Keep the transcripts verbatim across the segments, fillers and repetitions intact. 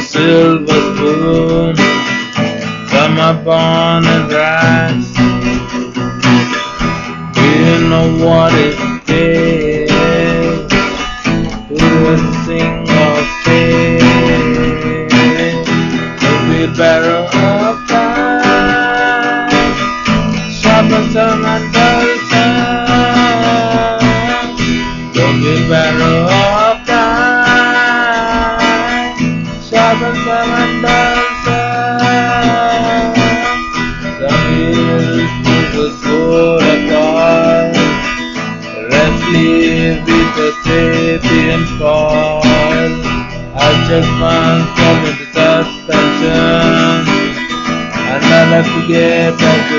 silver spoon, come upon a grass. Do you know what it takes to a single face? Don't be better off time, sharpen some and dull some. Don't be better off time, sharpen some and dull some. Some years was good at all, rest leave with a sapient fall. I just once come into suspension, and I left to get back to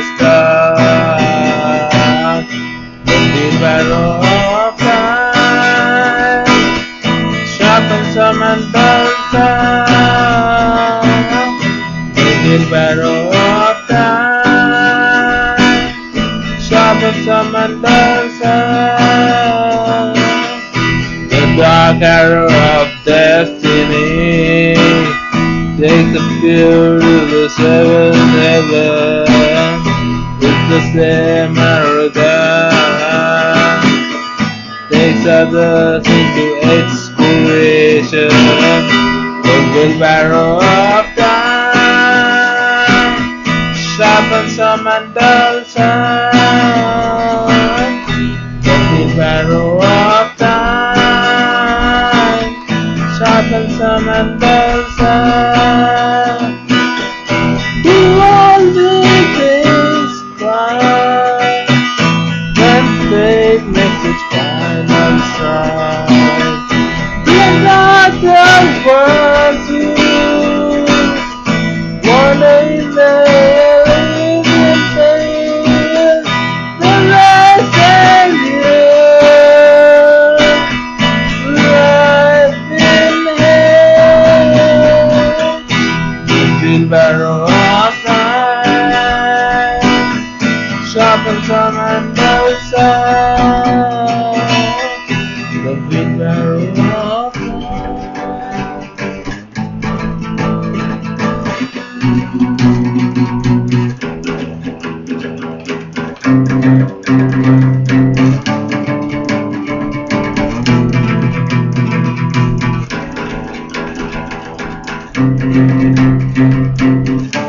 start. Don't be better off time, sharpen some and dull some. Don't be better off time, sharpen some and dull some. The dark arrow of destiny takes the fear to the seventh heaven. It's the same arrow that takes others into expiration. The wheelbarrow of time, sharpen some and dull some. The wheelbarrow of time, sharpen some and dull some. Do all these things right when fate makes its final strike. Let not the world to one day there is in pain. The rest and years life in hell. The wheelbarrow of time, sharpen some and dull some. The wheelbarrow of time.